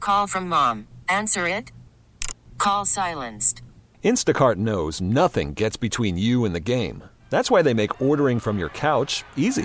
Call from mom. Answer it. Call silenced. Instacart knows nothing gets between you and the game. That's why they make ordering from your couch easy.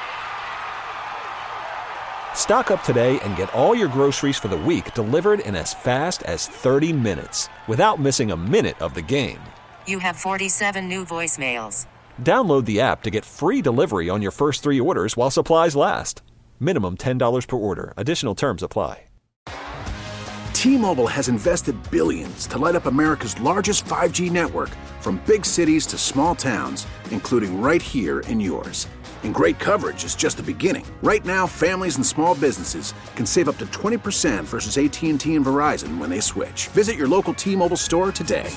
Stock up today and get all your groceries for the week delivered in as fast as 30 minutes without missing a minute of the game. You have 47 new voicemails. Download the app to get free delivery on your first 3 orders while supplies last. Minimum $10 per order. Additional terms apply. T-Mobile has invested billions to light up America's largest 5G network, from big cities to small towns, including right here in yours. And great coverage is just the beginning. Right now, families and small businesses can save up to 20% versus AT&T and Verizon when they switch. Visit your local T-Mobile store today.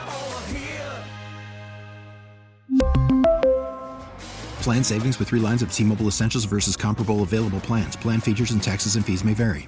Plan savings with 3 lines of T-Mobile Essentials versus comparable available plans. Plan features and taxes and fees may vary.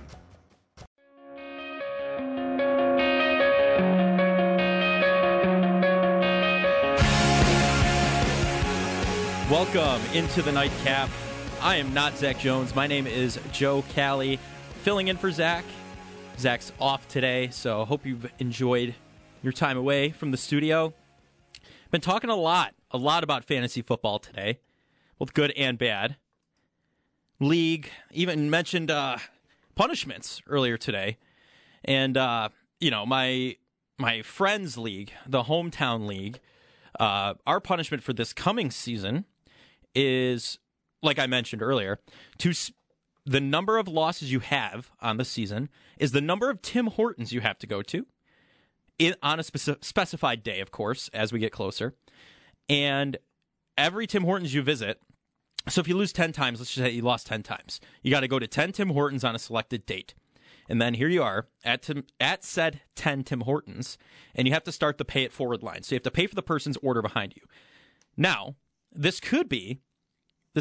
Welcome into the Nightcap. I am not Zach Jones. My name is Joe Cali, filling in for Zach. Zach's off today, so hope you've enjoyed your time away from the studio. Been talking a lot about fantasy football today, both good and bad. League, even mentioned punishments earlier today. And, my friend's league, the hometown league, our punishment for this coming season is, like I mentioned earlier, the number of losses you have on the season is the number of Tim Hortons you have to go to on a specified day, of course, as we get closer. And every Tim Hortons you visit, so if you lose 10 times, let's just say you lost 10 times, you got to go to 10 Tim Hortons on a selected date. And then here you are at said 10 Tim Hortons, and you have to start the pay it forward line. So you have to pay for the person's order behind you. Now, this could be a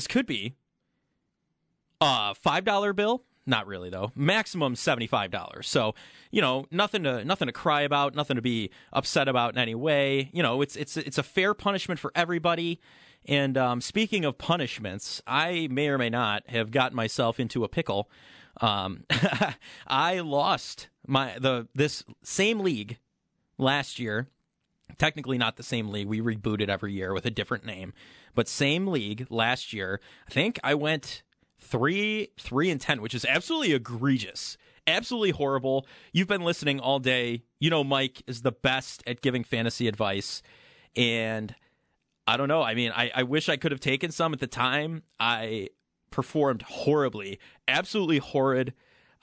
$5 bill. Not really, though. Maximum $75. So, nothing to cry about, nothing to be upset about in any way. It's a fair punishment for everybody. And speaking of punishments, I may or may not have gotten myself into a pickle. I lost this same league last year. Technically not the same league. We reboot it every year with a different name, but same league last year. I think I went 3-10, which is absolutely egregious, absolutely horrible. You've been listening all day. Mike is the best at giving fantasy advice, and I don't know. I mean, I wish I could have taken some at the time. I performed horribly, absolutely horrid.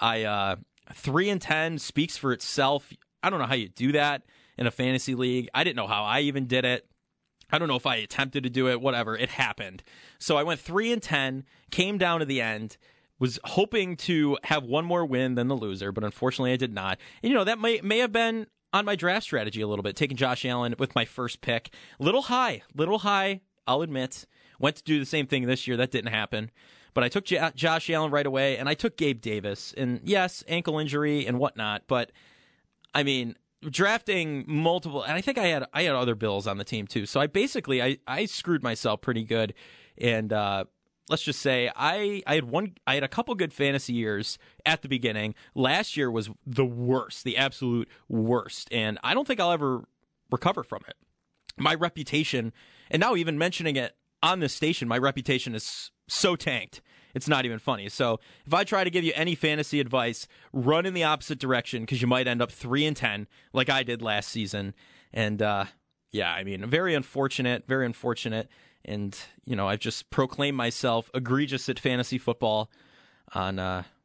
3-10 speaks for itself. I don't know how you do that in a fantasy league. I didn't know how I even did it. I don't know if I attempted to do it, whatever. It happened. So I went 3-10, came down to the end, was hoping to have one more win than the loser, but unfortunately I did not. And, that may have been on my draft strategy a little bit, taking Josh Allen with my first pick. Little high, I'll admit. Went to do the same thing this year. That didn't happen. But I took Josh Allen right away, and I took Gabe Davis. And yes, ankle injury and whatnot, but I mean, drafting multiple, and I think I had other Bills on the team too. So I screwed myself pretty good. And let's just say I had a couple good fantasy years at the beginning. Last year was the worst, the absolute worst, and I don't think I'll ever recover from it. My reputation, and now even mentioning it on this station, my reputation is so tanked. It's not even funny. So if I try to give you any fantasy advice, run in the opposite direction, because you might end up 3-10 like I did last season. And very unfortunate. And, I've just proclaimed myself egregious at fantasy football on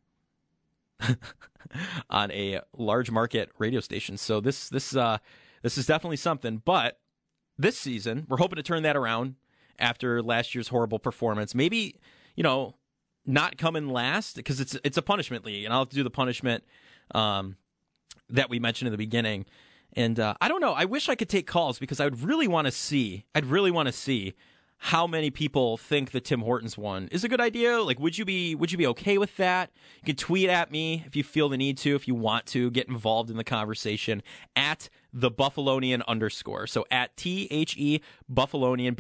on a large market radio station. So this is definitely something. But this season, we're hoping to turn that around after last year's horrible performance. Maybe, not come in last, because it's a punishment league, and I'll have to do the punishment that we mentioned in the beginning. And I don't know. I wish I could take calls, because I'd really want to see how many people think the Tim Hortons one is a good idea. Like, would you be okay with that? You can tweet at me if you feel the need to, if you want to get involved in the conversation at the Buffalonian _. So at THE Buffalonian,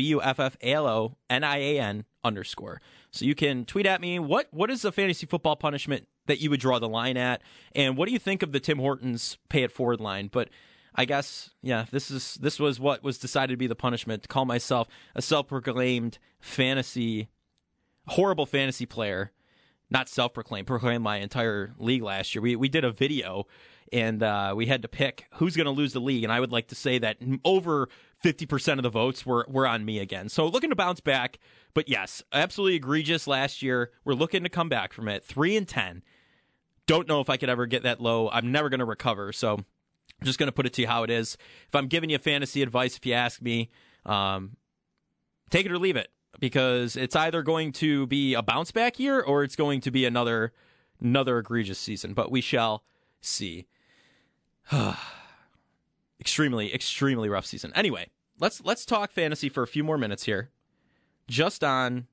BUFFALONIAN _. So you can tweet at me. What is the fantasy football punishment that you would draw the line at? And what do you think of the Tim Hortons pay it forward line? But I guess, yeah, this was what was decided to be the punishment, to call myself a self-proclaimed horrible fantasy player. Not self-proclaimed, proclaimed my entire league last year. We did a video, and we had to pick who's going to lose the league, and I would like to say that over 50% of the votes were on me again. So looking to bounce back, but yes, absolutely egregious last year. We're looking to come back from it. 3-10. Don't know if I could ever get that low. I'm never going to recover, so I'm just going to put it to you how it is. If I'm giving you fantasy advice, if you ask me, take it or leave it, because it's either going to be a bounce back year or it's going to be another egregious season. But we shall see. Extremely, extremely rough season. Anyway, let's talk fantasy for a few more minutes here, just on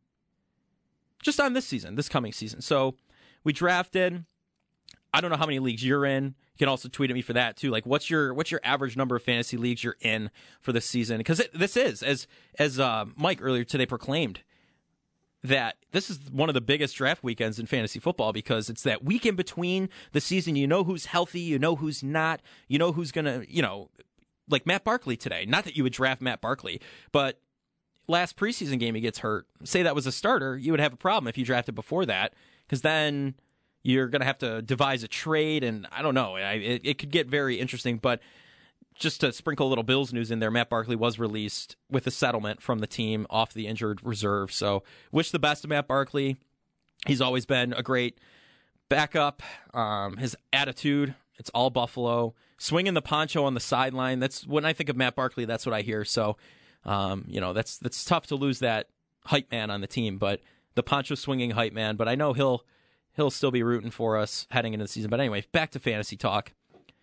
this season, this coming season. So we drafted. I don't know how many leagues you're in. You can also tweet at me for that too. Like, what's your average number of fantasy leagues you're in for this season? Because this is, as Mike earlier today proclaimed, that this is one of the biggest draft weekends in fantasy football, because it's that week in between the season. You know who's healthy, you know who's not, you know who's gonna, like Matt Barkley today. Not that you would draft Matt Barkley, but last preseason game he gets hurt. Say that was a starter, you would have a problem if you drafted before that, because then you're going to have to devise a trade, and I don't know. It could get very interesting, but just to sprinkle a little Bills news in there, Matt Barkley was released with a settlement from the team off the injured reserve. So wish the best of Matt Barkley. He's always been a great backup. His attitude, it's all Buffalo. Swinging the poncho on the sideline, that's when I think of Matt Barkley, that's what I hear. So, that's tough to lose that hype man on the team, but the poncho swinging hype man. But I know he'll still be rooting for us heading into the season. But anyway, back to fantasy talk.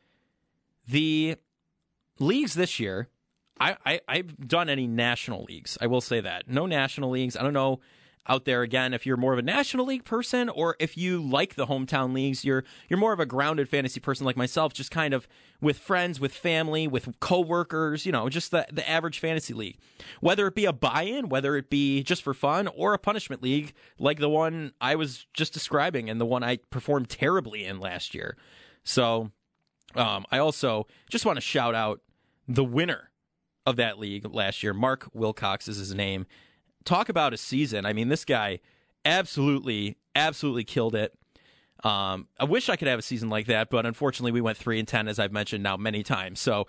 The leagues this year, I've done any national leagues. I will say that. No national leagues. I don't know out there, again, if you're more of a National League person or if you like the hometown leagues. You're more of a grounded fantasy person like myself, just kind of with friends, with family, with coworkers, just the average fantasy league. Whether it be a buy-in, whether it be just for fun, or a punishment league like the one I was just describing and the one I performed terribly in last year. So I also just want to shout out the winner of that league last year. Mark Wilcox is his name. Talk about a season. I mean, this guy absolutely killed it. I wish I could have a season like that, but unfortunately we went 3-10, as I've mentioned now many times. So,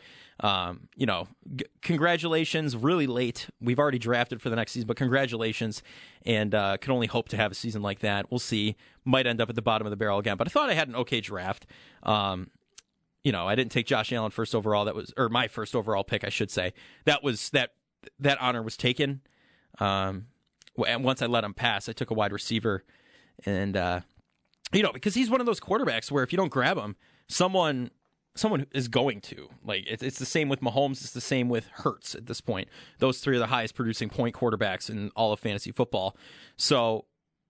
congratulations. Really late. We've already drafted for the next season, but congratulations, and can only hope to have a season like that. We'll see. Might end up at the bottom of the barrel again, but I thought I had an okay draft. I didn't take Josh Allen first overall. Or my first overall pick, I should say. That honor was taken. And once I let him pass, I took a wide receiver, and because he's one of those quarterbacks where if you don't grab him, someone is going to. Like, it's the same with Mahomes. It's the same with Hurts at this point. Those three are the highest producing point quarterbacks in all of fantasy football. So,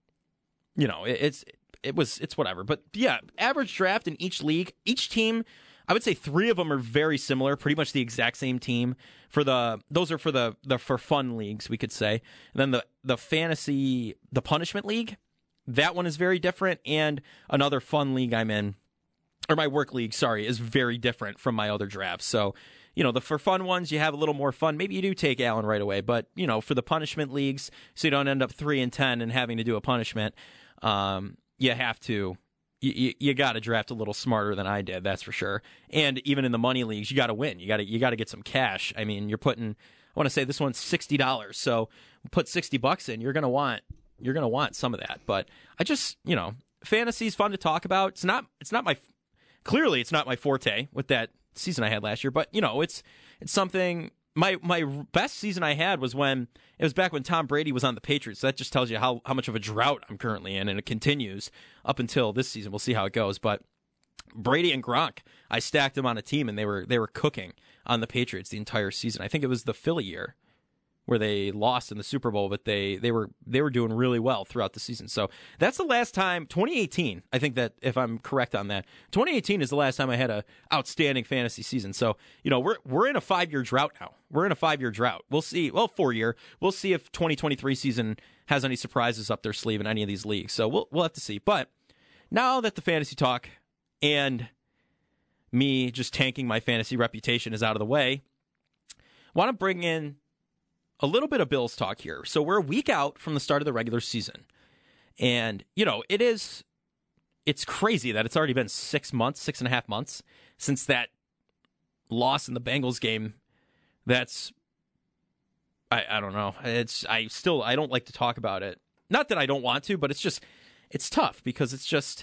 it's whatever. But yeah, average draft in each league, each team, I would say 3 of them are very similar, pretty much the exact same team. Those are for the for fun leagues, we could say. And then the fantasy, the punishment league, that one is very different. And another fun league I'm in, or my work league, sorry, is very different from my other drafts. So, the for fun ones, you have a little more fun. Maybe you do take Allen right away, but for the punishment leagues, so you don't end up 3-10 and having to do a punishment, you have to. You got to draft a little smarter than I did, that's for sure. And even in the money leagues, you got to win. You got to get some cash. I mean, you're putting. I want to say this one's $60, so put $60 in. You're gonna want some of that. But I just fantasy's fun to talk about. It's not my forte with that season I had last year. But it's something. My best season I had was back when Tom Brady was on the Patriots. So that just tells you how much of a drought I'm currently in, and it continues up until this season. We'll see how it goes. But Brady and Gronk, I stacked them on a team, and they were cooking on the Patriots the entire season. I think it was the Philly year where they lost in the Super Bowl, but they were doing really well throughout the season. So that's the last time, 2018, I think that if I'm correct on that, 2018 is the last time I had a outstanding fantasy season. So, we're in a 5-year drought now. We're in a 5-year drought. We'll see. Well, 4-year. We'll see if 2023 season has any surprises up their sleeve in any of these leagues. So we'll have to see. But now that the fantasy talk and me just tanking my fantasy reputation is out of the way, I want to bring in a little bit of Bills talk here. So we're a week out from the start of the regular season. And, it's crazy that it's already been 6.5 months since that loss in the Bengals game. That's, I don't know. I don't like to talk about it. Not that I don't want to, but it's tough because it's just,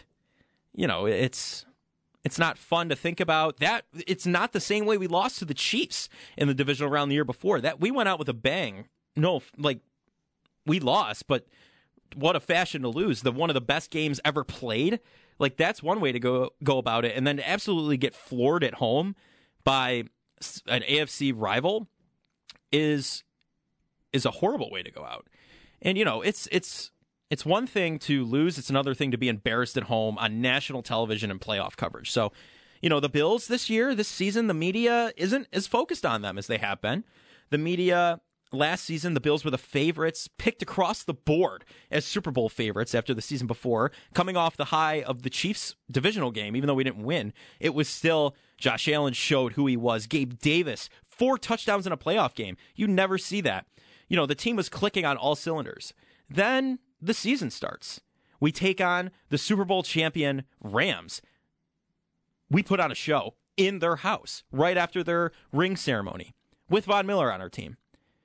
it's not fun to think about that. It's not the same way we lost to the Chiefs in the divisional round the year before. That we went out with a bang. No, we lost, but what a fashion to lose. One of the best games ever played. That's one way to go about it. And then to absolutely get floored at home by an AFC rival is a horrible way to go out. And it's one thing to lose. It's another thing to be embarrassed at home on national television and playoff coverage. So, the Bills this season, the media isn't as focused on them as they have been. The media last season, the Bills were the favorites, picked across the board as Super Bowl favorites after the season before, coming off the high of the Chiefs divisional game. Even though we didn't win, it was still Josh Allen showed who he was. Gabe Davis, 4 touchdowns in a playoff game. You never see that. The team was clicking on all cylinders. Then the season starts. We take on the Super Bowl champion Rams. We put on a show in their house right after their ring ceremony with Von Miller on our team.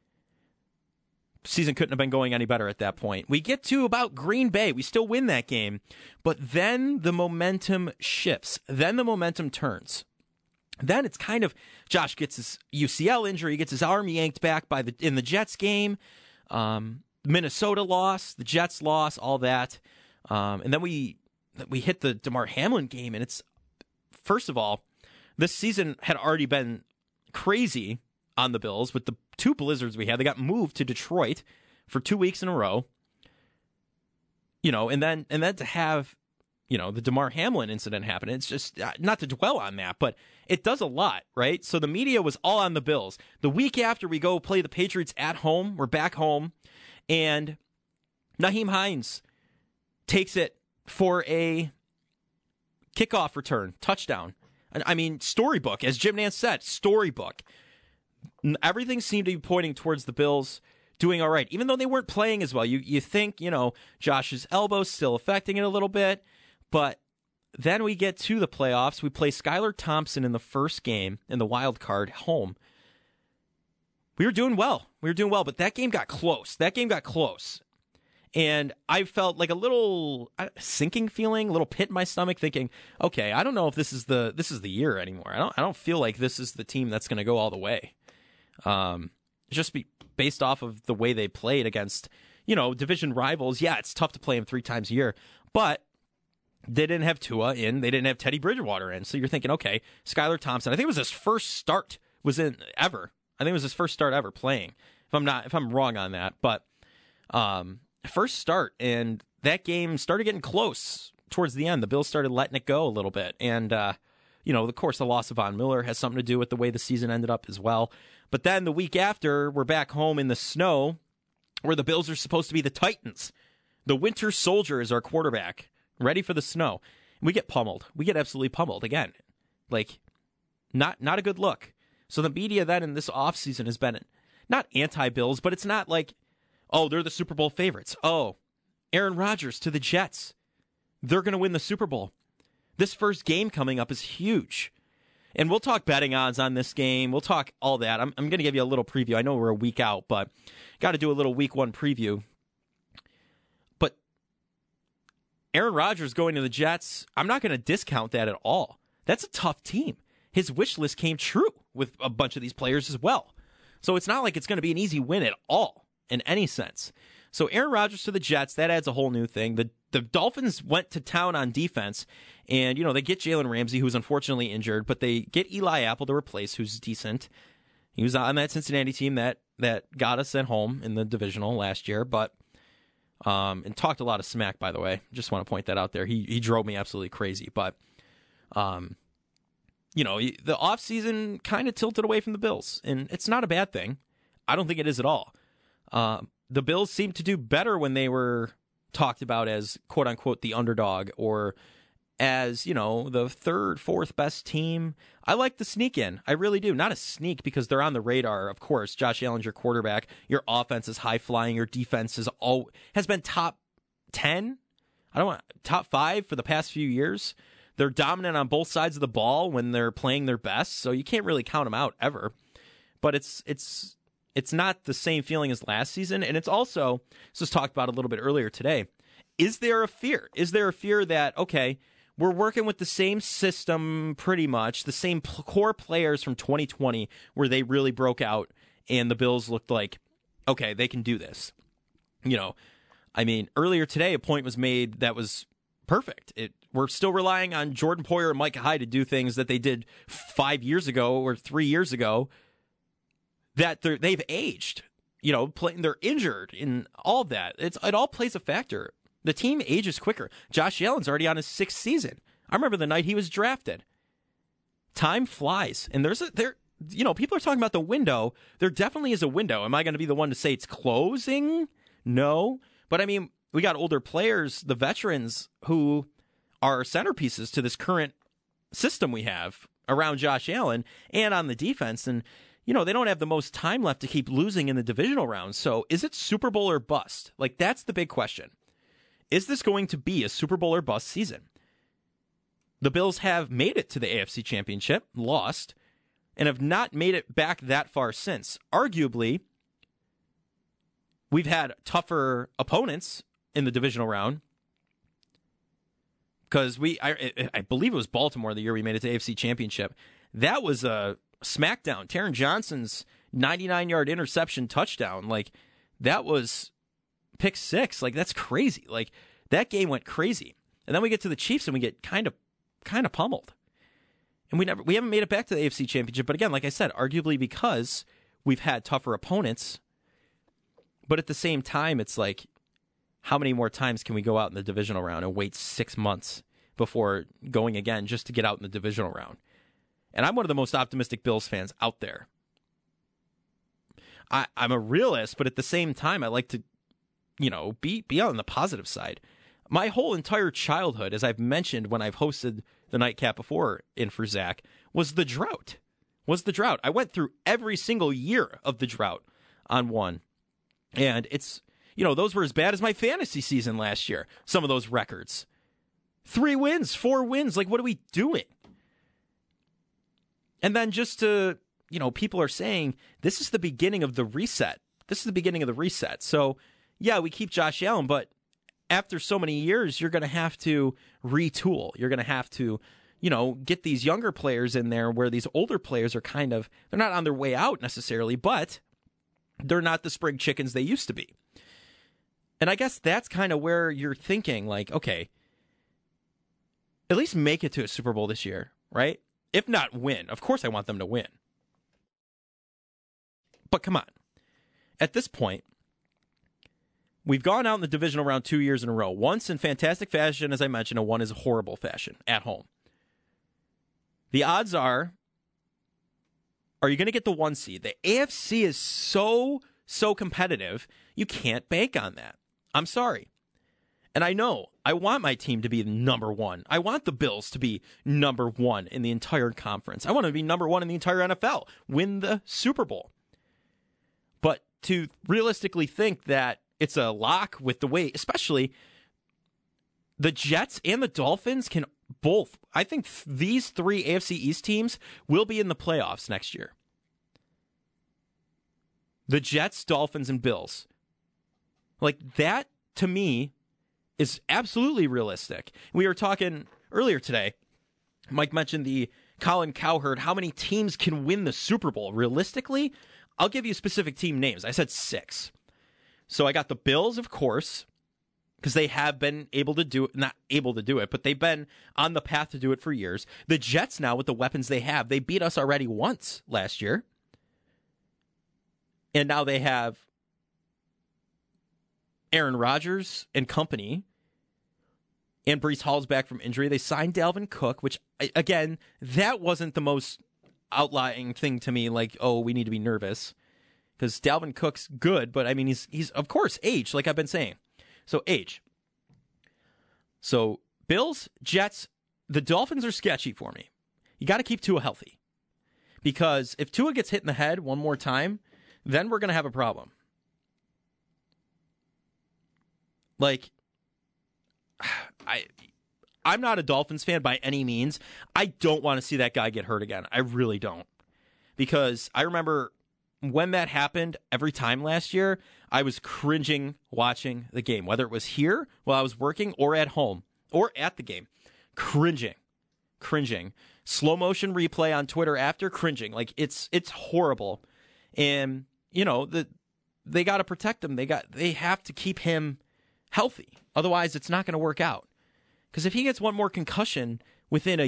Season couldn't have been going any better at that point. We get to about Green Bay. We still win that game. But then the momentum shifts. Then the momentum turns. Then it's kind of Josh gets his UCL injury, gets his arm yanked back in the Jets game. Minnesota loss, the Jets loss, all that. And then we hit the Damar Hamlin game, and it's, first of all, this season had already been crazy on the Bills with the 2 blizzards we had. They got moved to Detroit for 2 weeks in a row. And then to have, the Damar Hamlin incident happen. It's just not to dwell on that, but it does a lot, right? So the media was all on the Bills. The week after we go play the Patriots at home, we're back home, and Nyheim Hines takes it for a kickoff return, touchdown. I mean, storybook, as Jim Nantz said, storybook. Everything seemed to be pointing towards the Bills doing all right, even though they weren't playing as well. You think, Josh's elbow's still affecting it a little bit, but then we get to the playoffs. We play Skylar Thompson in the first game in the wild card home. We were doing well, but that game got close. And I felt like a little sinking feeling, a little pit in my stomach, thinking, okay, I don't know if this is the year anymore. I don't feel like this is the team that's going to go all the way. Just based off of the way they played against, division rivals. Yeah, it's tough to play them 3 times a year, but they didn't have Tua in. They didn't have Teddy Bridgewater in. So you're thinking, okay, Skylar Thompson. I think it was his first start ever. I think it was his first start ever playing. If I'm wrong on that, but first start, and that game started getting close towards the end. The Bills started letting it go a little bit, and of course, the loss of Von Miller has something to do with the way the season ended up as well. But then the week after, we're back home in the snow, where the Bills are supposed to be the Titans. The Winter Soldier is our quarterback, ready for the snow. And we get pummeled. We get absolutely pummeled again. Not a good look. So the media then in this offseason has been not anti-Bills, but it's not like, oh, they're the Super Bowl favorites. Oh, Aaron Rodgers to the Jets. They're going to win the Super Bowl. This first game coming up is huge. And we'll talk betting odds on this game. We'll talk all that. I'm going to give you a little preview. I know we're a week out, but got to do a little week 1 preview. But Aaron Rodgers going to the Jets, I'm not going to discount that at all. That's a tough team. His wish list came true with a bunch of these players as well. So it's not like it's going to be an easy win at all in any sense. So Aaron Rodgers to the Jets, that adds a whole new thing. The Dolphins went to town on defense, and, they get Jalen Ramsey, who's unfortunately injured, but they get Eli Apple to replace, who's decent. He was on that Cincinnati team that got us at home in the divisional last year, but and talked a lot of smack, by the way. Just want to point that out there. He drove me absolutely crazy, but the offseason kind of tilted away from the Bills, and it's not a bad thing. I don't think it is at all. The Bills seemed to do better when they were talked about as quote unquote the underdog or as, the third, fourth best team. I like the sneak in. I really do. Not a sneak because they're on the radar, of course. Josh Allen's your quarterback. Your offense is high flying. Your defense has been top 10. Top 5 for the past few years. They're dominant on both sides of the ball when they're playing their best, so you can't really count them out ever. But it's not the same feeling as last season, and it's also, this was talked about a little bit earlier today, is there a fear? Is there a fear that, okay, we're working with the same system pretty much, the same core players from 2020 where they really broke out and the Bills looked like, okay, they can do this. Earlier today, a point was made that was perfect. We're still relying on Jordan Poyer and Micah Hyde to do things that they did 5 years ago or 3 years ago that they've aged. They're injured and all of that. It all plays a factor. The team ages quicker. Josh Allen's already on his 6th season. I remember the night he was drafted. Time flies. And people are talking about the window. There definitely is a window. Am I going to be the one to say it's closing? No. But we got older players, the veterans, who are centerpieces to this current system we have around Josh Allen and on the defense. And, they don't have the most time left to keep losing in the divisional round. So is it Super Bowl or bust? That's the big question. Is this going to be a Super Bowl or bust season? The Bills have made it to the AFC Championship, lost, and have not made it back that far since. Arguably, we've had tougher opponents in the divisional round because I believe it was Baltimore the year we made it to AFC Championship. That was a smackdown. Taron Johnson's 99-yard interception touchdown. That was pick 6. That's crazy. That game went crazy. And then we get to the Chiefs and we get kind of pummeled. And we haven't made it back to the AFC Championship. But again, like I said, arguably because we've had tougher opponents. But at the same time, it's how many more times can we go out in the divisional round and wait 6 months before going again just to get out in the divisional round? And I'm one of the most optimistic Bills fans out there. I'm a realist, but at the same time, I like to, be on the positive side. My whole entire childhood, as I've mentioned when I've hosted the Nightcap before in for Zach, was the drought. I went through every single year of the drought on one. And it's, those were as bad as my fantasy season last year. Some of those records. 3 wins, 4 wins. What are we doing? And then just to, people are saying this is the beginning of the reset. So, yeah, we keep Josh Allen, but after so many years, you're going to have to retool. You're going to have to, get these younger players in there where these older players are they're not on their way out necessarily, but they're not the spring chickens they used to be. And I guess that's kind of where you're thinking, okay, at least make it to a Super Bowl this year, right? If not win. Of course I want them to win. But come on. At this point, we've gone out in the divisional round 2 years in a row. Once in fantastic fashion, as I mentioned, and one is horrible fashion at home. The odds are you going to get the 1 seed? The AFC is so competitive, you can't bank on that. I'm sorry. And I know, I want my team to be number 1. I want the Bills to be number 1 in the entire conference. I want to be number 1 in the entire NFL, win the Super Bowl. But to realistically think that it's a lock with the way, especially the Jets and the Dolphins can both, I think these 3 AFC East teams will be in the playoffs next year. The Jets, Dolphins, and Bills. That, to me, is absolutely realistic. We were talking earlier today. Mike mentioned the Colin Cowherd. How many teams can win the Super Bowl? Realistically, I'll give you specific team names. I said 6. So I got the Bills, of course, because they have been able to do it. Not able to do it, but they've been on the path to do it for years. The Jets now, with the weapons they have, they beat us already once last year. And now they have Aaron Rodgers and company. And Breece Hall's back from injury. They signed Dalvin Cook, which, again, that wasn't the most outlying thing to me. We need to be nervous. Because Dalvin Cook's good, but, he's of course, age, like I've been saying. So, age. So Bills, Jets, the Dolphins are sketchy for me. You got to keep Tua healthy. Because if Tua gets hit in the head one more time, then we're going to have a problem. Like, I'm not a Dolphins fan by any means. I don't want to see that guy get hurt again. I really don't. Because I remember when that happened every time last year, I was cringing watching the game, whether it was here while I was working or at home or at the game. Cringing. Slow motion replay on Twitter after, cringing. Like, it's horrible. And, you know, they got to protect him. They have to keep him healthy. Otherwise, it's not going to work out. Because if he gets one more concussion within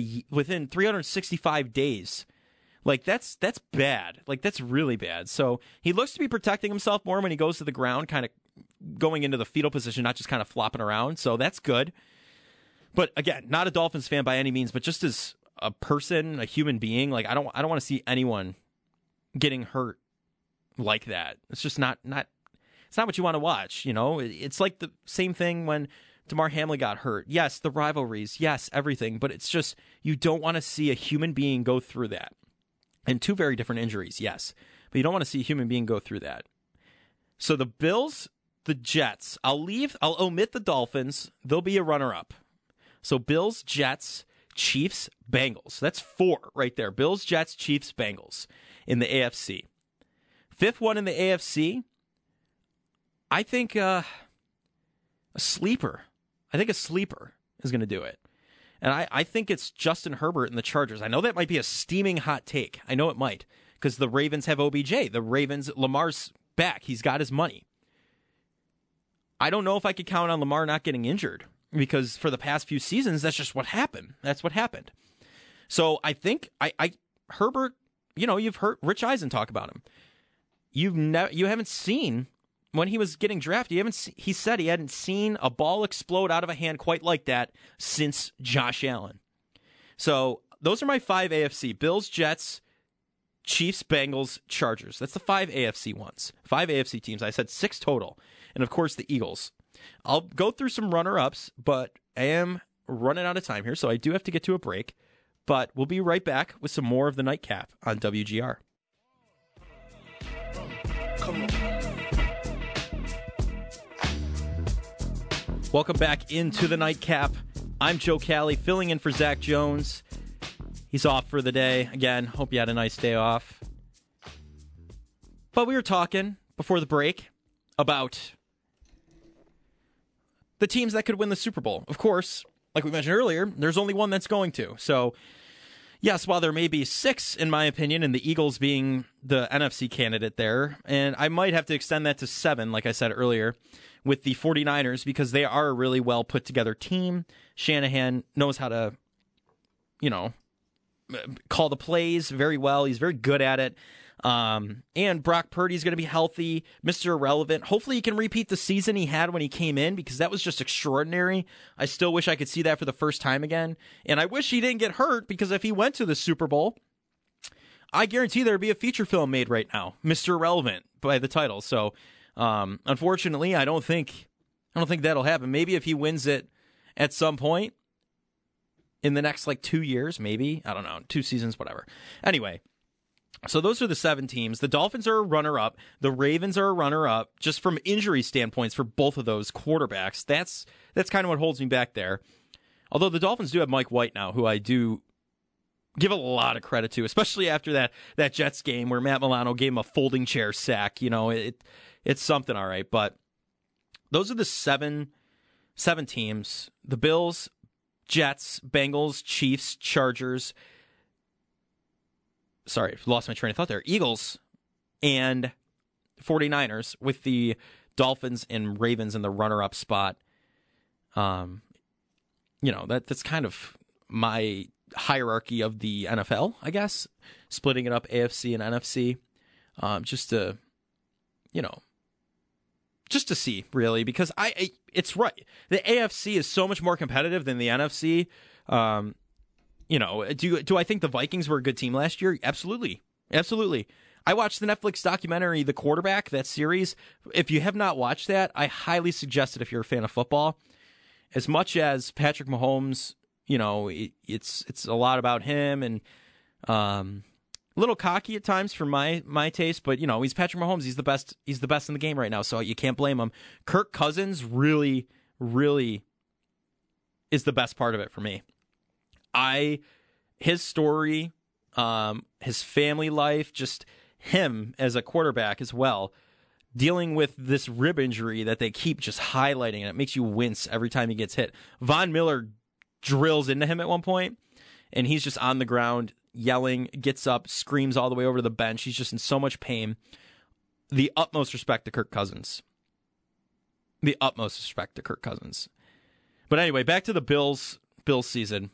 365 days, like, that's bad. Like, that's really bad. So he looks to be protecting himself more when he goes to the ground, kind of going into the fetal position, not just kind of flopping around. So that's good. But again, not a Dolphins fan by any means, but just as a person, a human being, like, I don't want to see anyone getting hurt like that. It's just not it's not what you want to watch, you know? It's like the same thing when Damar Hamlin got hurt. Yes, the rivalries, yes, everything, but it's just you don't want to see a human being go through that. And two very different injuries, yes. But you don't want to see a human being go through that. So the Bills, the Jets, I'll omit the Dolphins. They'll be a runner-up. So Bills, Jets, Chiefs, Bengals. That's 4 right there. Bills, Jets, Chiefs, Bengals in the AFC. 5th one in the AFC, I think a sleeper. I think a sleeper is going to do it. And I think it's Justin Herbert and the Chargers. I know that might be a steaming hot take. I know it might, because the Ravens have OBJ. The Ravens, Lamar's back. He's got his money. I don't know if I could count on Lamar not getting injured, because for the past few seasons, that's just what happened. That's what happened. So I think Herbert, you know, you've heard Rich Eisen talk about him. You haven't seen, when he was getting drafted, he said he hadn't seen a ball explode out of a hand quite like that since Josh Allen. So those are my 5 AFC. Bills, Jets, Chiefs, Bengals, Chargers. That's the 5 AFC ones. 5 AFC teams. I said 6 total. And of course the Eagles. I'll go through some runner-ups, but I am running out of time here, so I do have to get to a break. But we'll be right back with some more of the Nightcap on WGR. Come on. Welcome back into the Nightcap. I'm Joe Cali, filling in for Zach Jones. He's off for the day. Again, hope you had a nice day off. But we were talking before the break about the teams that could win the Super Bowl. Of course, like we mentioned earlier, there's only one that's going to. So, yes, while there may be 6, in my opinion, and the Eagles being the NFC candidate there, and I might have to extend that to 7, like I said earlier, with the 49ers, because they are a really well put together team. Shanahan knows how to, you know, call the plays very well. He's very good at it. And Brock Purdy's going to be healthy, Mr. Irrelevant. Hopefully he can repeat the season he had when he came in, because that was just extraordinary. I still wish I could see that for the first time again. And I wish he didn't get hurt, because if he went to the Super Bowl, I guarantee there'd be a feature film made right now, Mr. Irrelevant, by the title. So, unfortunately, I don't think that'll happen. Maybe if he wins it at some point in the next 2 years, maybe. I don't know, 2 seasons, whatever. Anyway, so those are the 7 teams. The Dolphins are a runner-up. The Ravens are a runner-up, just from injury standpoints for both of those quarterbacks. That's kind of what holds me back there. Although the Dolphins do have Mike White now, who I do give a lot of credit to, especially after that Jets game where Matt Milano gave him a folding chair sack. You know, it's something, all right. But those are the seven teams. The Bills, Jets, Bengals, Chiefs, Chargers. Sorry, lost my train of thought there. Eagles and 49ers, with the Dolphins and Ravens in the runner-up spot. You know, that's kind of my hierarchy of the NFL, I guess. Splitting it up AFC and NFC. Just to see, really, because it's right. The AFC is so much more competitive than the NFC. You know, do I think the Vikings were a good team last year? Absolutely. Absolutely. I watched the Netflix documentary, The Quarterback, that series. If you have not watched that, I highly suggest it if you're a fan of football. as much as Patrick Mahomes, it's a lot about him and a little cocky at times for my taste, but he's Patrick Mahomes. He's the best in the game right now, so you can't blame him. Kirk Cousins really, really is the best part of it for me. His story, his family life, just him as a quarterback as well, dealing with this rib injury that they keep just highlighting, and it makes you wince every time he gets hit. Von Miller drills into him at one point, and he's just on the ground yelling, gets up, screams all the way over to the bench. He's just in so much pain. The utmost respect to Kirk Cousins. The utmost respect to Kirk Cousins. But anyway, back to the Bills season.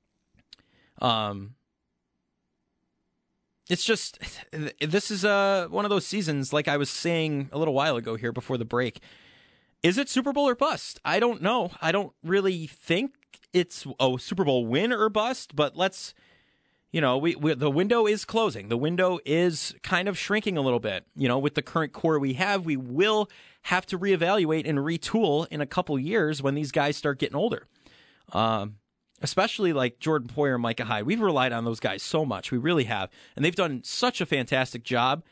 It's just, this is one of those seasons, like I was saying a little while ago here before the break. Is it Super Bowl or bust? I don't know. I don't really think it's a Super Bowl win or bust, but let's, the window is closing. The window is kind of shrinking a little bit. With the current core we have, we will have to reevaluate and retool in a couple years when these guys start getting older. Especially like Jordan Poyer and Micah Hyde. We've relied on those guys so much. We really have. And they've done such a fantastic job.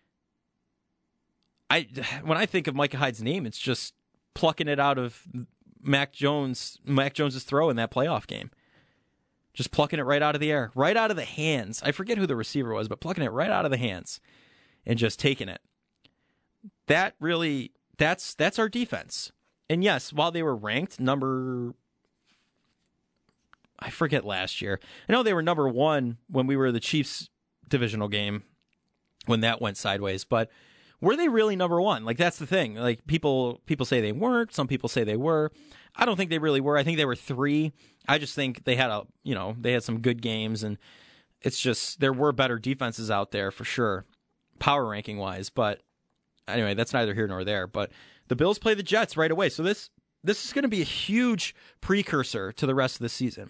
When I think of Micah Hyde's name, it's just plucking it out of Mac Jones's throw in that playoff game. Just plucking it right out of the air, right out of the hands. I forget who the receiver was, but plucking it right out of the hands and just taking it. That really, that's our defense. And yes, while they were ranked I forget last year. I know they were number 1 when we were the Chiefs divisional game when that went sideways, but were they really number 1? Like, that's the thing. Like, people say they weren't. Some people say they were. I don't think they really were. I think they were 3. I just think they had they had some good games, and it's just there were better defenses out there for sure, power ranking wise. But anyway, that's neither here nor there. But the Bills play the Jets right away, so this is going to be a huge precursor to the rest of the season.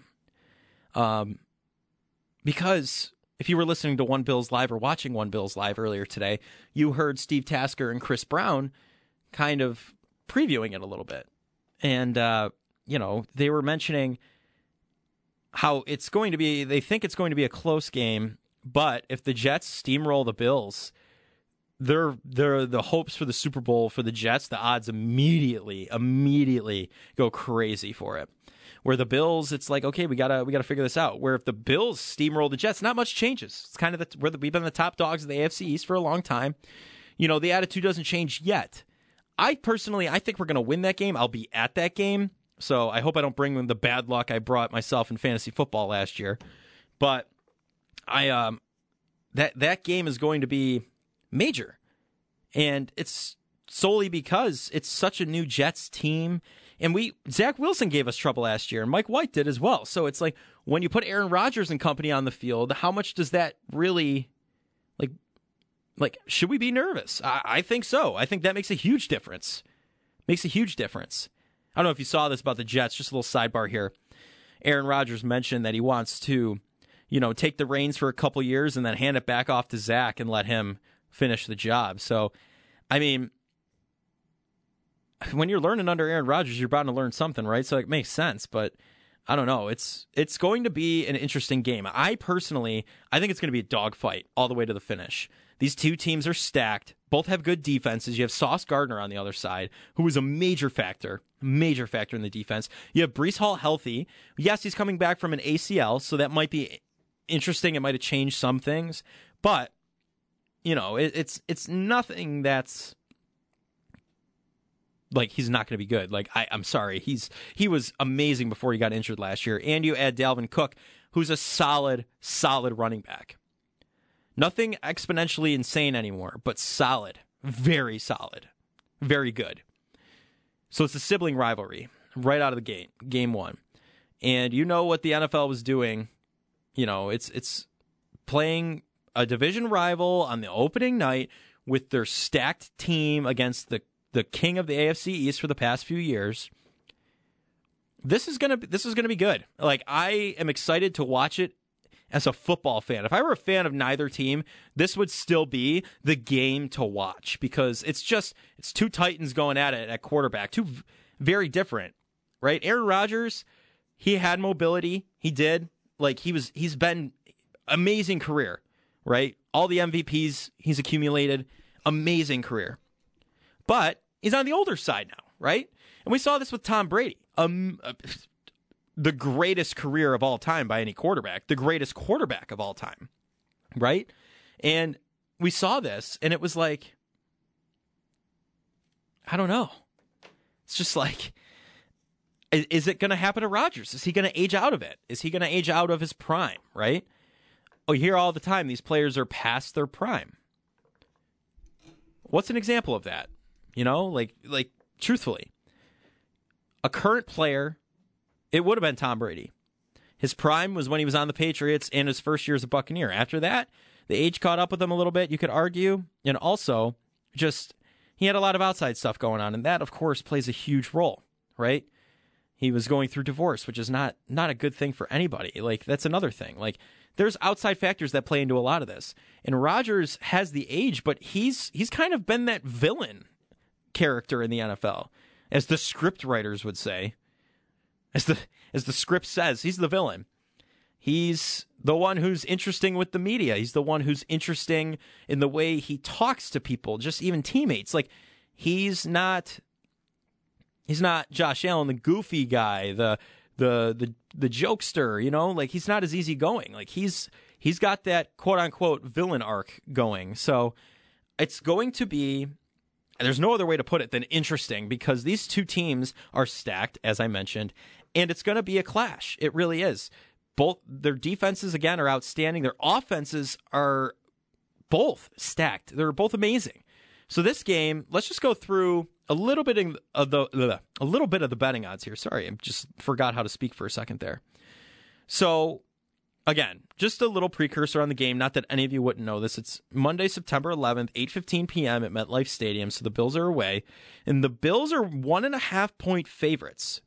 Because if you were listening to One Bills Live or watching One Bills Live earlier today, you heard Steve Tasker and Chris Brown kind of previewing it a little bit. And, they were mentioning how they think it's going to be a close game, but if the Jets steamroll the Bills, they're the hopes for the Super Bowl for the Jets, the odds immediately go crazy for it. Where the Bills, it's like, okay, we gotta figure this out. Where if the Bills steamroll the Jets, not much changes. It's kind of we've been the top dogs of the AFC East for a long time. The attitude doesn't change yet. I think we're gonna win that game. I'll be at that game, so I hope I don't bring the bad luck I brought myself in fantasy football last year. But that game is going to be major, and it's solely because it's such a new Jets team. And Zach Wilson gave us trouble last year, and Mike White did as well. So it's like, when you put Aaron Rodgers and company on the field, how much does that really, should we be nervous? I think so. I think that makes a huge difference. I don't know if you saw this about the Jets, just a little sidebar here. Aaron Rodgers mentioned that he wants to, take the reins for a couple years and then hand it back off to Zach and let him finish the job. So, I mean, when you're learning under Aaron Rodgers, you're bound to learn something, right? So it makes sense, but I don't know. It's going to be an interesting game. I think it's going to be a dogfight all the way to the finish. These two teams are stacked. Both have good defenses. You have Sauce Gardner on the other side, who is a major factor in the defense. You have Breece Hall healthy. Yes, he's coming back from an ACL, so that might be interesting. It might have changed some things, but it's nothing that's like he's not going to be good. Like, I'm sorry. He was amazing before he got injured last year. And you add Dalvin Cook, who's a solid running back. Nothing exponentially insane anymore, but solid. Very solid. Very good. So it's a sibling rivalry right out of the gate, game 1. And you know what the NFL was doing. It's playing a division rival on the opening night with their stacked team against the king of the AFC East for the past few years. This is gonna be good. Like, I am excited to watch it as a football fan. If I were a fan of neither team, this would still be the game to watch, because it's two Titans going at it at quarterback, two very different. right? Aaron Rodgers, he had mobility. He did. Like, he's been amazing career, right? All the MVPs he's accumulated, amazing career. But he's on the older side now, right? And we saw this with Tom Brady. The greatest career of all time by any quarterback, the greatest quarterback of all time, right? And we saw this, and it was like, I don't know. It's just like, is it going to happen to Rodgers? Is he going to age out of it? Is he going to age out of his prime, right? Oh, you hear all the time these players are past their prime. What's an example of that? You know, like truthfully, a current player, it would have been Tom Brady. His prime was when he was on the Patriots and his first year as a Buccaneer. After that, the age caught up with him a little bit, you could argue. And also, just, he had a lot of outside stuff going on. And that, of course, plays a huge role, right? He was going through divorce, which is not a good thing for anybody. Like, that's another thing. Like, there's outside factors that play into a lot of this. And Rodgers has the age, but he's kind of been that villain character in the NFL, as the script writers would say. As the script says, he's the villain. He's the one who's interesting with the media. He's the one who's interesting in the way he talks to people, just even teammates. Like, he's not Josh Allen, the goofy guy, the jokester, you know? Like, he's not as easygoing. Like, he's got that quote unquote villain arc going. So it's going to be, there's no other way to put it than interesting, because these two teams are stacked, as I mentioned, and it's going to be a clash. It really is. Both their defenses, again, are outstanding. Their offenses are both stacked. They're both amazing. So this game, let's just go through a little bit of the betting odds here. Sorry, I just forgot how to speak for a second there. So again, just a little precursor on the game. Not that any of you wouldn't know this. It's Monday, September 11th, 8:15 p.m. at MetLife Stadium. So the Bills are away, and the Bills are 1.5-point favorites.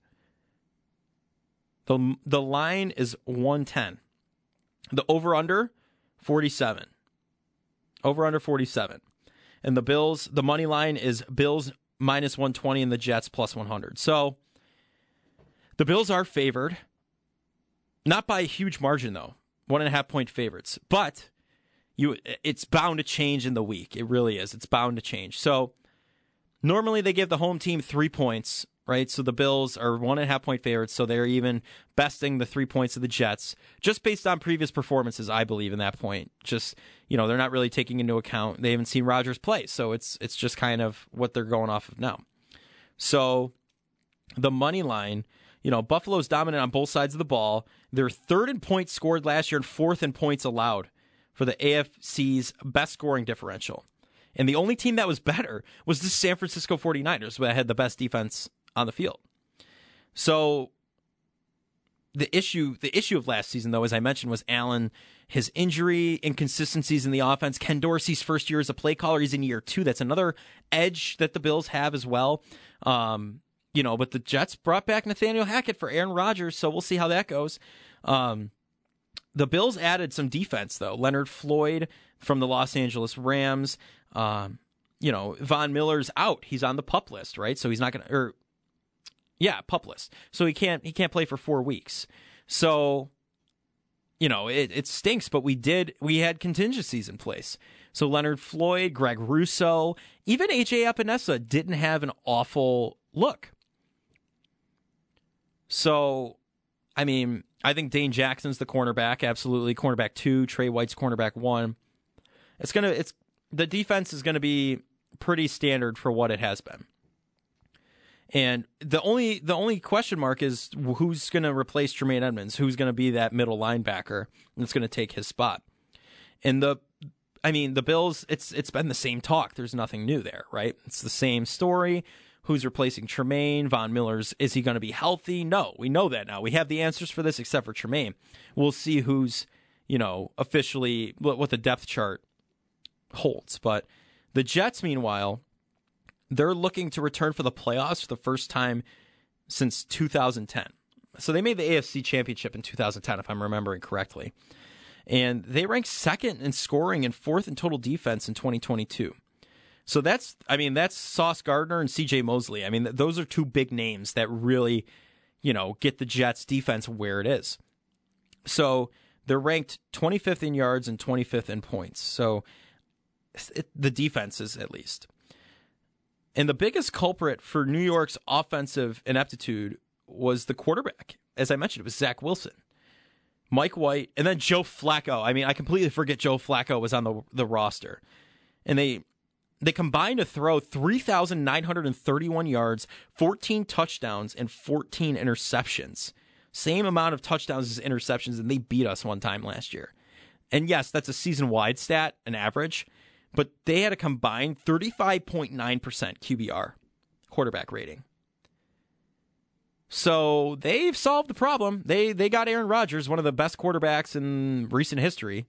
The line is 110. The over-under, 47. Over-under 47. And the Bills, the money line is Bills minus 120 and the Jets plus 100. So the Bills are favored. Not by a huge margin, though. 1.5-point favorites. But it's bound to change in the week. It really is. It's bound to change. So normally they give the home team 3 points, right? So the Bills are 1.5-point favorites, so they're even besting the 3 points of the Jets, just based on previous performances, I believe, in that point. Just, you know, they're not really taking into account, they haven't seen Rodgers play, so it's just kind of what they're going off of now. So the money line, you know, Buffalo's dominant on both sides of the ball. They're third in points scored last year and fourth in points allowed for the AFC's best scoring differential. And the only team that was better was the San Francisco 49ers, that had the best defense on the field. So the issue of last season, though, as I mentioned, was Allen, his injury, inconsistencies in the offense. Ken Dorsey's first year as a play caller, he's in year 2. That's another edge that the Bills have as well. You know, but the Jets brought back Nathaniel Hackett for Aaron Rodgers, so we'll see how that goes. The Bills added some defense, though. Leonard Floyd from the Los Angeles Rams. You know, Von Miller's out. He's on the PUP list, right? So he's not going to, PUP list. So he can't play for 4 weeks. So, you know, it stinks, but we had contingencies in place. So Leonard Floyd, Greg Rousseau, even A.J. Epinesa didn't have an awful look. So, I mean, I think Dane Jackson's the cornerback, absolutely. Cornerback 2, Trey White's cornerback 1. The defense is going to be pretty standard for what it has been. And the only question mark is who's going to replace Tremaine Edmonds, who's going to be that middle linebacker that's going to take his spot. And the Bills, it's been the same talk. There's nothing new there, right? It's the same story. Who's replacing Tremaine? Von Miller's, is he going to be healthy? No, we know that now. We have the answers for this except for Tremaine. We'll see who's, you know, officially what the depth chart holds. But the Jets, meanwhile, they're looking to return for the playoffs for the first time since 2010. So they made the AFC Championship in 2010, if I'm remembering correctly. And they ranked second in scoring and fourth in total defense in 2022. So that's Sauce Gardner and C.J. Mosley. I mean, those are two big names that really get the Jets defense where it is. So they're ranked 25th in yards and 25th in points. So the defenses, at least. And the biggest culprit for New York's offensive ineptitude was the quarterback. As I mentioned, it was Zach Wilson, Mike White, and then Joe Flacco. I mean, I completely forget Joe Flacco was on the roster. And they combined to throw 3,931 yards, 14 touchdowns, and 14 interceptions. Same amount of touchdowns as interceptions, and they beat us one time last year. And yes, that's a season-wide stat, an average, but they had a combined 35.9% QBR, quarterback rating. So they've solved the problem. They got Aaron Rodgers, one of the best quarterbacks in recent history.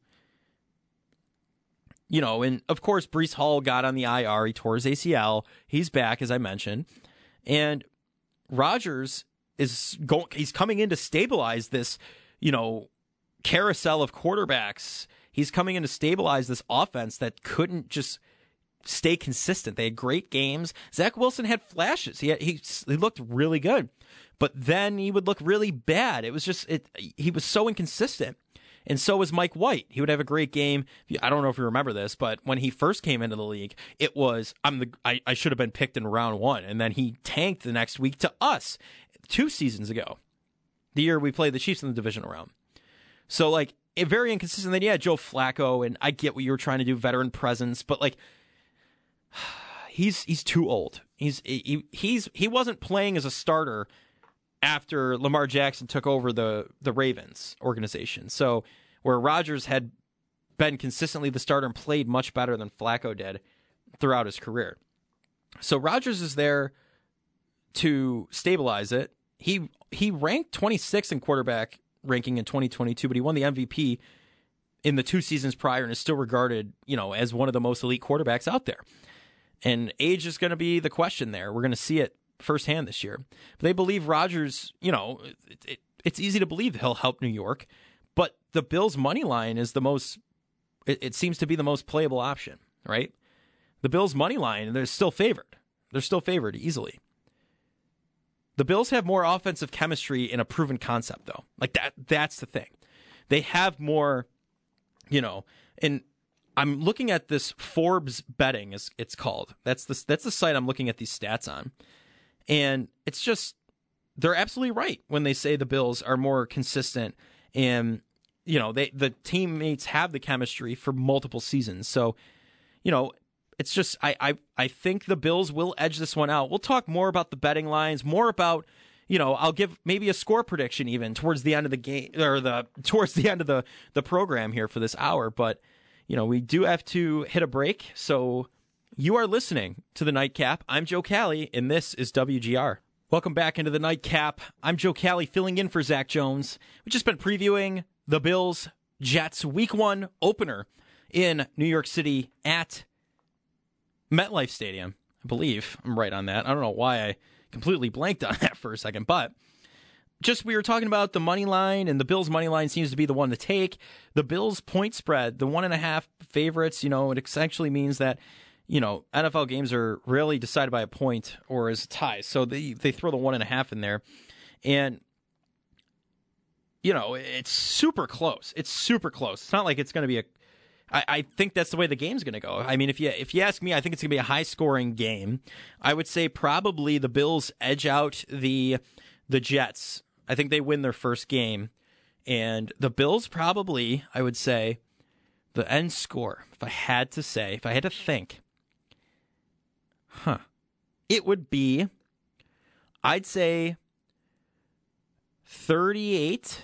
And of course, Breece Hall got on the IR. He tore his ACL. He's back, as I mentioned. And Rodgers he's coming in to stabilize this, carousel of quarterbacks. He's coming in to stabilize this offense that couldn't just stay consistent. They had great games. Zach Wilson had flashes. He looked really good, but then he would look really bad. It was just he was so inconsistent. And so was Mike White. He would have a great game. I don't know if you remember this, but when he first came into the league, it was I should have been picked in round 1, and then he tanked the next week to us 2 seasons ago, the year we played the Chiefs in the divisional round. So very inconsistent. Then Joe Flacco, and I get what you were trying to do, veteran presence, but he's too old. He wasn't playing as a starter after Lamar Jackson took over the Ravens organization. So where Rodgers had been consistently the starter and played much better than Flacco did throughout his career. So Rodgers is there to stabilize it. He ranked 26th in quarterback ranking in 2022, but he won the MVP in the 2 seasons prior and is still regarded, as one of the most elite quarterbacks out there. And age is going to be the question there. We're going to see it firsthand this year. But they believe Rodgers, it's easy to believe he'll help New York, but the Bills' money line is the most, it seems to be the most playable option, right? The Bills' money line, they're still favored. They're still favored easily. The Bills have more offensive chemistry in a proven concept, though. That's the thing. They have more, and I'm looking at this Forbes betting, as it's called. That's the site I'm looking at these stats on. And it's just, they're absolutely right when they say the Bills are more consistent and, the teammates have the chemistry for multiple seasons. So, it's just, I think the Bills will edge this one out. We'll talk more about the betting lines, more about, I'll give maybe a score prediction even towards the end of the game or towards the end of the program here for this hour. But, we do have to hit a break. So you are listening to the Nightcap. I'm Joe Cali, and this is WGR. Welcome back into the Nightcap. I'm Joe Cali, filling in for Zach Jones. We've just been previewing the Bills-Jets Week 1 opener in New York City at MetLife Stadium. I believe I'm right on that. I don't know why I completely blanked on that for a second, but just we were talking about the money line, and the Bills' money line seems to be the one to take. The Bills' point spread, the 1.5 favorites, it essentially means that NFL games are rarely decided by a point or as a tie. So they throw the 1.5 in there. And, it's super close. It's super close. It's not like it's going to be I think that's the way the game's going to go. I mean, if you ask me, I think it's going to be a high-scoring game. I would say probably the Bills edge out the Jets. I think they win their first game. And the Bills probably, I would say, the end score, if I had to think, it would be, I'd say 38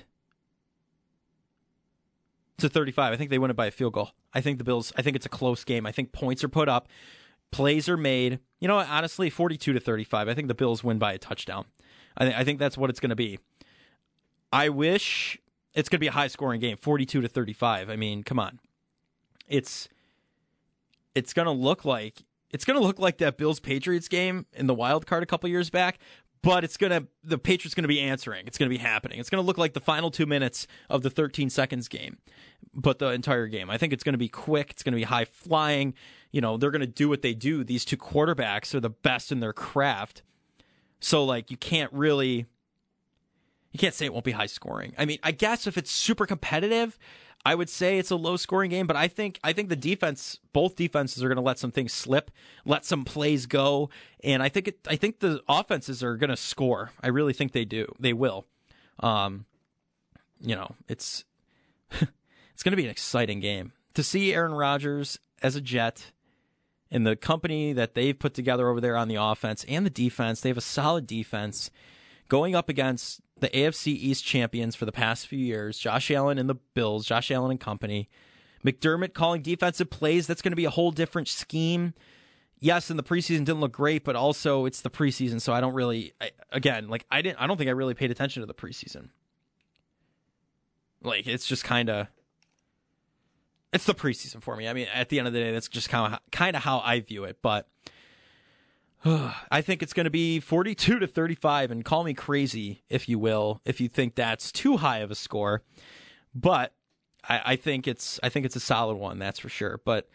to 35. I think they win it by a field goal. I think it's a close game. I think points are put up. Plays are made. Honestly, 42 to 35. I think the Bills win by a touchdown. I think that's what it's going to be. I wish it's going to be a high-scoring game, 42 to 35. I mean, come on. It's going to look like that Bills-Patriots game in the wild card a couple years back, but the Patriots going to be answering. It's going to be happening. It's going to look like the final 2 minutes of the 13 seconds game, but the entire game. I think it's going to be quick. It's going to be high-flying. They're going to do what they do. These two quarterbacks are the best in their craft. So, you can't really you can't say it won't be high scoring. I mean, I guess if it's super competitive, I would say it's a low scoring game, but I think the defense, both defenses are going to let some things slip, let some plays go, and I think the offenses are going to score. I really think they do. They will. It's it's going to be an exciting game to see Aaron Rodgers as a Jet and the company that they've put together over there on the offense and the defense. They have a solid defense going up against the AFC East champions for the past few years, Josh Allen and the Bills, Josh Allen and company. McDermott calling defensive plays. That's going to be a whole different scheme. Yes, in the preseason didn't look great, but also it's the preseason, so I don't really. I don't think I really paid attention to the preseason. Like, it's just kind of. It's the preseason for me. I mean, at the end of the day, that's just kind of how I view it. But I think it's going to be 42-35, and call me crazy, if you will, if you think that's too high of a score. But I think it's a solid one, that's for sure. But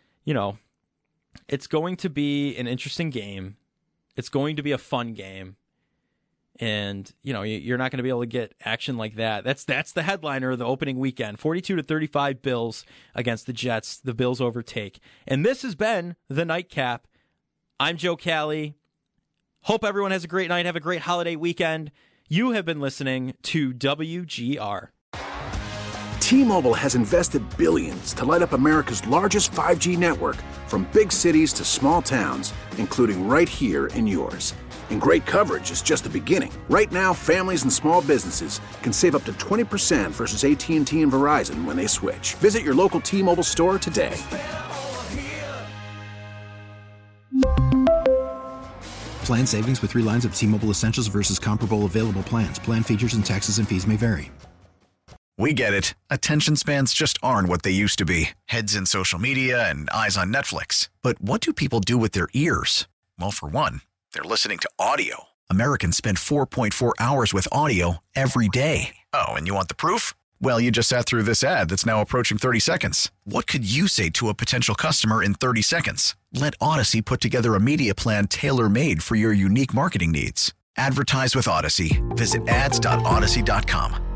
it's going to be an interesting game. It's going to be a fun game. And, you're not going to be able to get action like that. That's the headliner of the opening weekend. 42-35 Bills against the Jets. The Bills overtake. And this has been the Nightcap. I'm Joe Cali. Hope everyone has a great night. Have a great holiday weekend. You have been listening to WGR. T-Mobile has invested billions to light up America's largest 5G network, from big cities to small towns, including right here in yours. And great coverage is just the beginning. Right now, families and small businesses can save up to 20% versus AT&T and Verizon when they switch. Visit your local T-Mobile store today. Plan savings with 3 lines of T-Mobile Essentials versus comparable available plans. Plan features and taxes and fees may vary. We get it. Attention spans just aren't what they used to be. Heads in social media and eyes on Netflix. But what do people do with their ears? Well, for one, they're listening to audio. Americans spend 4.4 hours with audio every day. Oh, and you want the proof? Well, you just sat through this ad that's now approaching 30 seconds. What could you say to a potential customer in 30 seconds? Let Odyssey put together a media plan tailor-made for your unique marketing needs. Advertise with Odyssey. Visit ads.odyssey.com.